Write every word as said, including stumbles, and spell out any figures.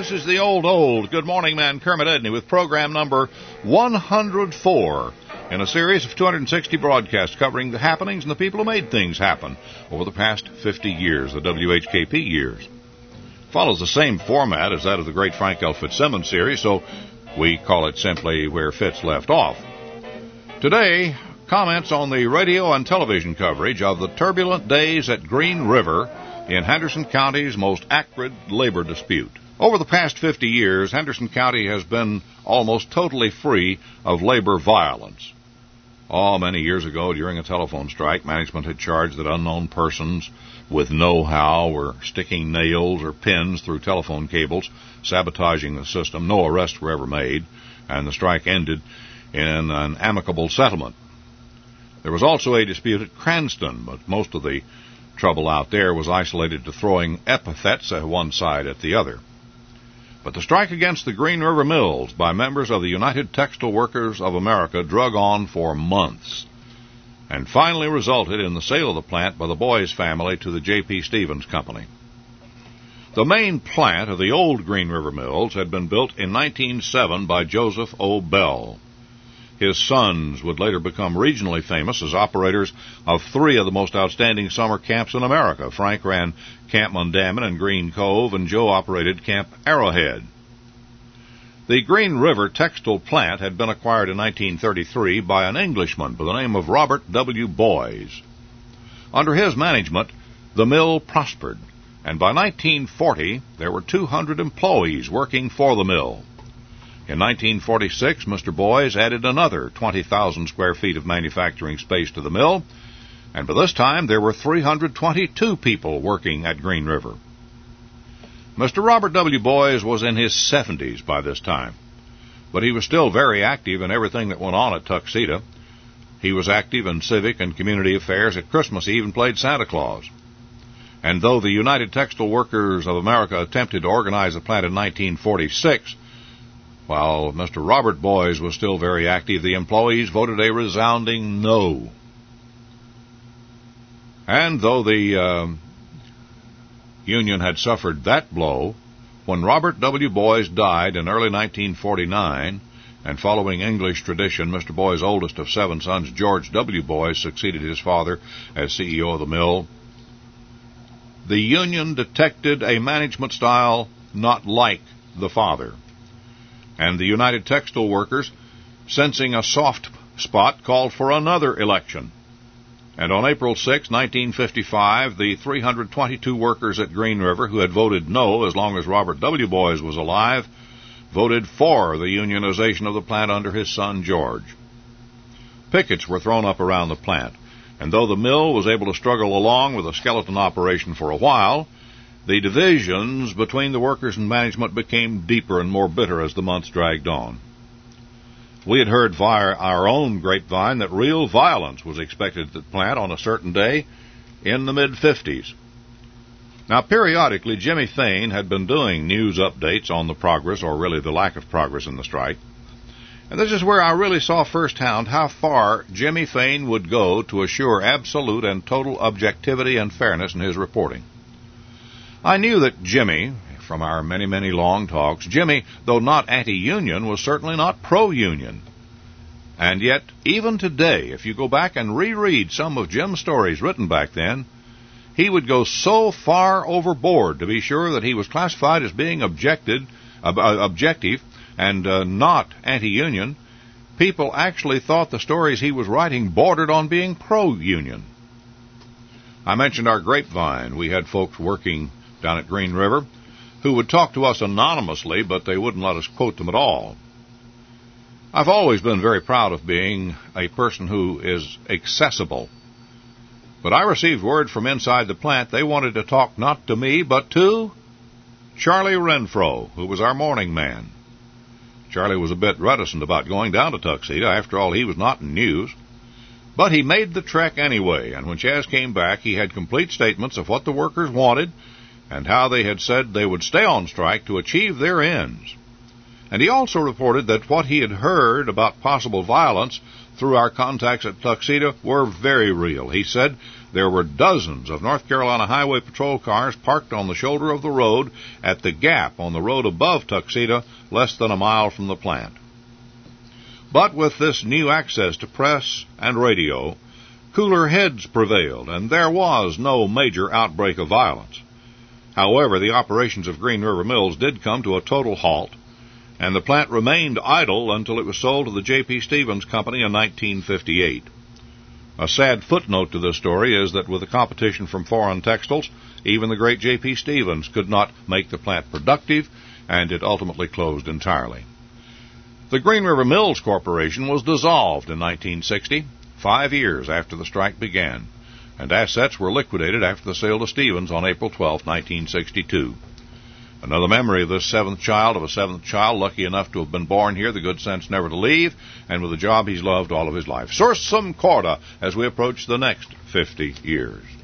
This is the old, old Good Morning Man, Kermit Edney, with program number one hundred four in a series of two hundred sixty broadcasts covering the happenings and the people who made things happen over the past fifty years, the W H K P years. Follows the same format as that of the great Frank L. Fitzsimmons series, so we call it simply Where Fitz Left Off. Today, comments on the radio and television coverage of the turbulent days at Green River in Henderson County's most acrid labor dispute. Over the past fifty years, Henderson County has been almost totally free of labor violence. Oh, many years ago, during a telephone strike, management had charged that unknown persons with know-how were sticking nails or pins through telephone cables, sabotaging the system. No arrests were ever made, and the strike ended in an amicable settlement. There was also a dispute at Cranston, but most of the trouble out there was isolated to throwing epithets at one side at the other. But the strike against the Green River Mills by members of the United Textile Workers of America drug on for months and finally resulted in the sale of the plant by the Boys family to the J P. Stevens Company. The main plant of the old Green River Mills had been built in nineteen oh seven by Joseph O. Bell. His sons would later become regionally famous as operators of three of the most outstanding summer camps in America. Frank ran Camp Mundaman and Green Cove, and Joe operated Camp Arrowhead. The Green River textile plant had been acquired in nineteen thirty-three by an Englishman by the name of Robert W. Boys. Under his management, the mill prospered, and by nineteen forty there were two hundred employees working for the mill. In nineteen forty-six, Mister Boys added another twenty thousand square feet of manufacturing space to the mill, and by this time there were three hundred twenty-two people working at Green River. Mister Robert W. Boys was in his seventies by this time, but he was still very active in everything that went on at Tuxedo. He was active in civic and community affairs. At Christmas, he even played Santa Claus. And though the United Textile Workers of America attempted to organize the plant in nineteen forty-six, while Mister Robert Boys was still very active, the employees voted a resounding no. And though the uh, union had suffered that blow, when Robert W. Boys died in early nineteen forty-nine, and following English tradition, Mister Boys' oldest of seven sons, George W. Boys, succeeded his father as C E O of the mill, the union detected a management style not like the father. And the United Textile Workers, sensing a soft spot, called for another election. And on April sixth, nineteen fifty-five, the three hundred twenty-two workers at Green River who had voted no as long as Robert W. Boys was alive voted for the unionization of the plant under his son George. Pickets were thrown up around the plant, and though the mill was able to struggle along with a skeleton operation for a while, the divisions between the workers and management became deeper and more bitter as the months dragged on. We had heard via our own grapevine that real violence was expected at the plant on a certain day in the mid-fifties. Now, periodically, Jimmy Thane had been doing news updates on the progress, or really the lack of progress, in the strike. And this is where I really saw firsthand how far Jimmy Thane would go to assure absolute and total objectivity and fairness in his reporting. I knew that Jimmy, from our many, many long talks, Jimmy, though not anti-union, was certainly not pro-union. And yet, even today, if you go back and reread some of Jim's stories written back then, he would go so far overboard to be sure that he was classified as being objected, uh, objective and uh, not anti-union. People actually thought the stories he was writing bordered on being pro-union. I mentioned our grapevine. We had folks working down at Green River who would talk to us anonymously, but they wouldn't let us quote them at all. I've always been very proud of being a person who is accessible. But I received word from inside the plant they wanted to talk not to me, but to Charlie Renfro, who was our morning man. Charlie was a bit reticent about going down to Tuxedo. After all, he was not in news. But he made the trek anyway, and when Chaz came back, he had complete statements of what the workers wanted and how they had said they would stay on strike to achieve their ends. And he also reported that what he had heard about possible violence through our contacts at Tuxedo were very real. He said there were dozens of North Carolina Highway Patrol cars parked on the shoulder of the road at the gap on the road above Tuxedo, less than a mile from the plant. But with this new access to press and radio, cooler heads prevailed, and there was no major outbreak of violence. However, the operations of Green River Mills did come to a total halt, and the plant remained idle until it was sold to the J P. Stevens Company in nineteen fifty-eight. A sad footnote to this story is that with the competition from foreign textiles, even the great J P. Stevens could not make the plant productive, and it ultimately closed entirely. The Green River Mills Corporation was dissolved in nineteen sixty, five years after the strike began, and assets were liquidated after the sale to Stevens on April twelfth, nineteen sixty-two. Another memory of this seventh child of a seventh child, lucky enough to have been born here, the good sense never to leave, and with a job he's loved all of his life. Sursum corda as we approach the next fifty years.